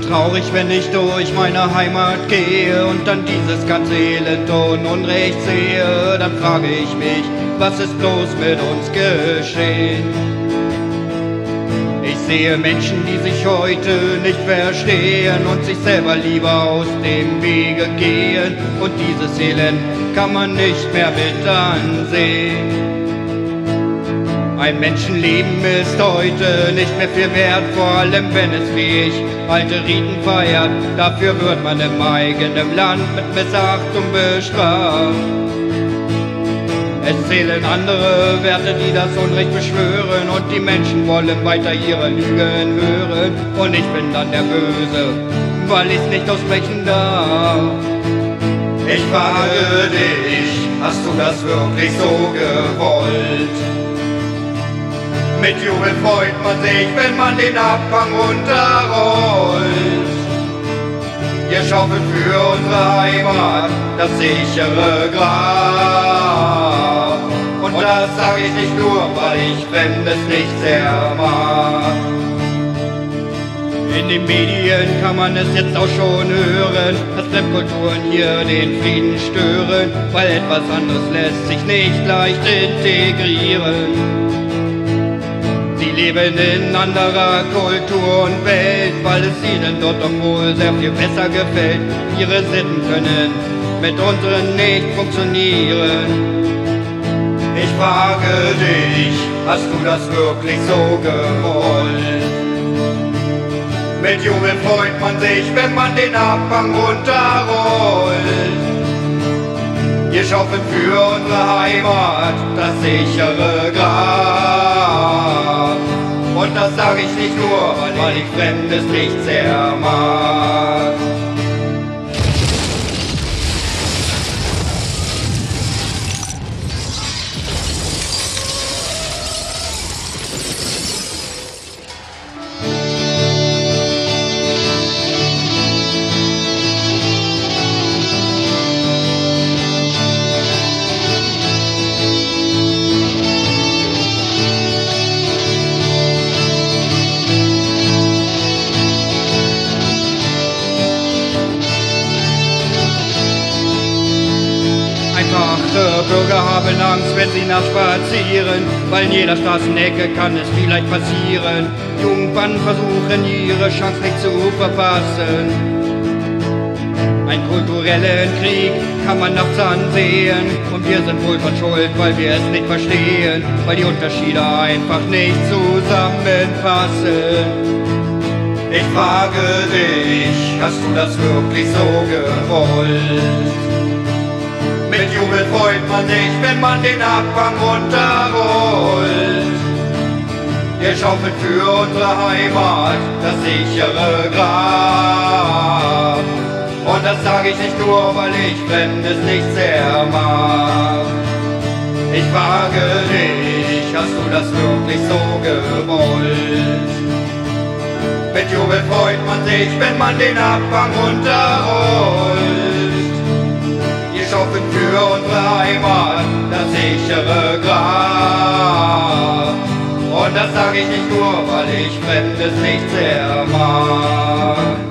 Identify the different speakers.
Speaker 1: traurig, wenn ich durch meine Heimat gehe und dann dieses ganze Elend und Unrecht sehe. Dann frage ich mich, was ist bloß mit uns geschehen? Ich sehe Menschen, die sich heute nicht verstehen und sich selber lieber aus dem Wege gehen. Und dieses Elend kann man nicht mehr mit ansehen. Ein Menschenleben ist heute nicht mehr viel wert, vor allem wenn es wie ich alte Riten feiert. Dafür wird man im eigenen Land mit Missachtung bestraft. Es zählen andere Werte, die das Unrecht beschwören, und die Menschen wollen weiter ihre Lügen hören. Und ich bin dann der Böse, weil ich's nicht aussprechen darf. Ich frage dich, hast du das wirklich so gewollt? Mit Jubel freut man sich, wenn man den Abhang runterrollt. Wir schaufeln für unsere Heimat das sichere Grab. Und das sag ich nicht nur, weil ich Fremdes nicht sehr mag. In den Medien kann man es jetzt auch schon hören, dass Rap-Kulturen hier den Frieden stören, weil etwas anderes lässt sich nicht leicht integrieren. Sie leben in anderer Kultur und Welt, weil es ihnen dort doch wohl sehr viel besser gefällt. Ihre Sitten können mit unseren nicht funktionieren. Ich frage dich, hast du das wirklich so gewollt? Mit Jubel freut man sich, wenn man den Abhang runterrollt. Wir schaufeln für unsere Heimat das sichere Grab. Und das sag ich nicht nur, weil ich Fremdes nicht sehr mag. Einfache Bürger haben Angst, wenn sie nachts spazieren, weil in jeder Straßenecke kann es vielleicht passieren. Jugendbanden versuchen ihre Chance nicht zu verpassen. Einen kulturellen Krieg kann man nachts ansehen, und wir sind wohl von Schuld, weil wir es nicht verstehen, weil die Unterschiede einfach nicht zusammenpassen. Ich frage dich, hast du das wirklich so gewollt? Mit Jubel freut man sich, wenn man den Abhang runterrollt. Wir schaufeln für unsere Heimat das sichere Grab. Und das sag ich nicht nur, weil ich Fremdes nicht sehr mag. Ich frage dich, hast du das wirklich so gewollt? Mit Jubel freut man sich, wenn man den Abhang runterrollt. Wir schaufeln für unsere Heimat das sichere Grab. Und das sag ich nicht nur, weil ich Fremdes nicht sehr mag.